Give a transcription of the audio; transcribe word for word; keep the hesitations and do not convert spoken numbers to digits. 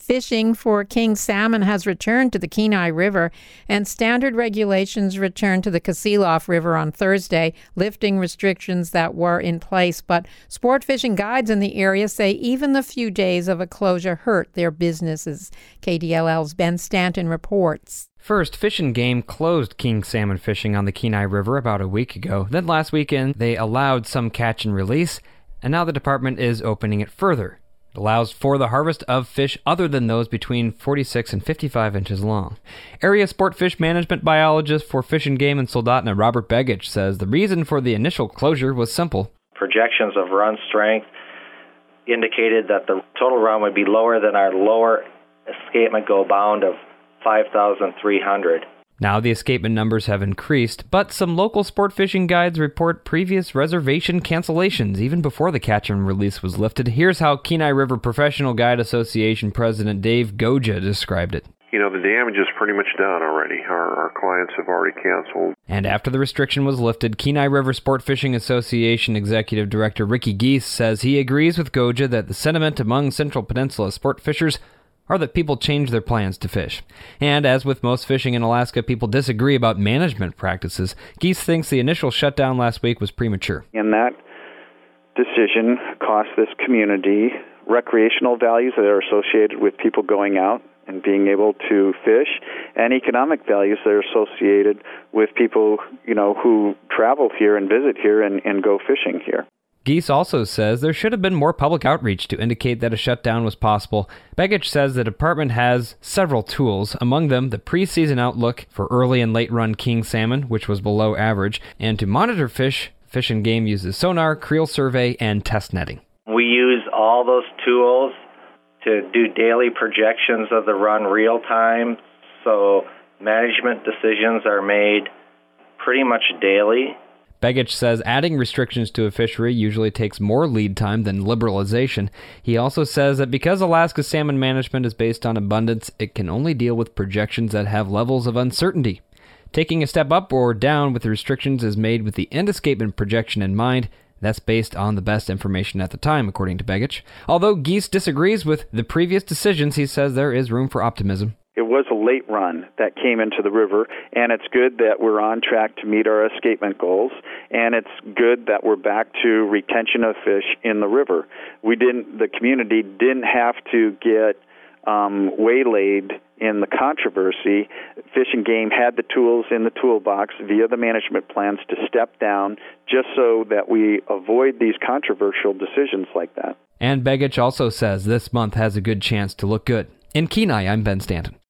Fishing for king salmon has returned to the Kenai River, and standard regulations returned to the Kasilof River on Thursday, lifting restrictions that were in place. But sport fishing guides in the area say even the few days of a closure hurt their businesses. K D L L's Ben Stanton reports. First, Fish and Game closed king salmon fishing on the Kenai River about a week ago. Then last weekend, they allowed some catch and release, and now the department is opening it further. It allows for the harvest of fish other than those between forty-six and fifty-five inches long. Area sport fish management biologist for Fish and Game in Soldotna, Robert Begich, says the reason for the initial closure was simple. Projections of run strength indicated that the total run would be lower than our lower escapement go bound of five thousand three hundred. Now the escapement numbers have increased, but some local sport fishing guides report previous reservation cancellations even before the catch and release was lifted. Here's how Kenai River Professional Guide Association President Dave Goja described it. You know, the damage is pretty much done already. Our, our clients have already canceled. And after the restriction was lifted, Kenai River Sport Fishing Association Executive Director Ricky Geese says he agrees with Goja that the sentiment among Central Peninsula sport fishers are that people change their plans to fish. And as with most fishing in Alaska, people disagree about management practices. Geese thinks the initial shutdown last week was premature. And that decision cost this community recreational values that are associated with people going out and being able to fish, and economic values that are associated with people, you know, who travel here and visit here and, and go fishing here. Geese also says there should have been more public outreach to indicate that a shutdown was possible. Begich says the department has several tools, among them the preseason outlook for early and late run king salmon, which was below average, and to monitor fish, Fish and Game uses sonar, creel survey, and test netting. We use all those tools to do daily projections of the run real time, so management decisions are made pretty much daily. Begich says adding restrictions to a fishery usually takes more lead time than liberalization. He also says that because Alaska's salmon management is based on abundance, it can only deal with projections that have levels of uncertainty. Taking a step up or down with the restrictions is made with the end escapement projection in mind. That's based on the best information at the time, according to Begich. Although Geese disagrees with the previous decisions, he says there is room for optimism. It was a late run that came into the river, and it's good that we're on track to meet our escapement goals, and it's good that we're back to retention of fish in the river. We didn't, the community didn't have to get um, waylaid in the controversy. Fish and Game had the tools in the toolbox via the management plans to step down just so that we avoid these controversial decisions like that. And Begich also says this month has a good chance to look good. In Kenai, I'm Ben Stanton.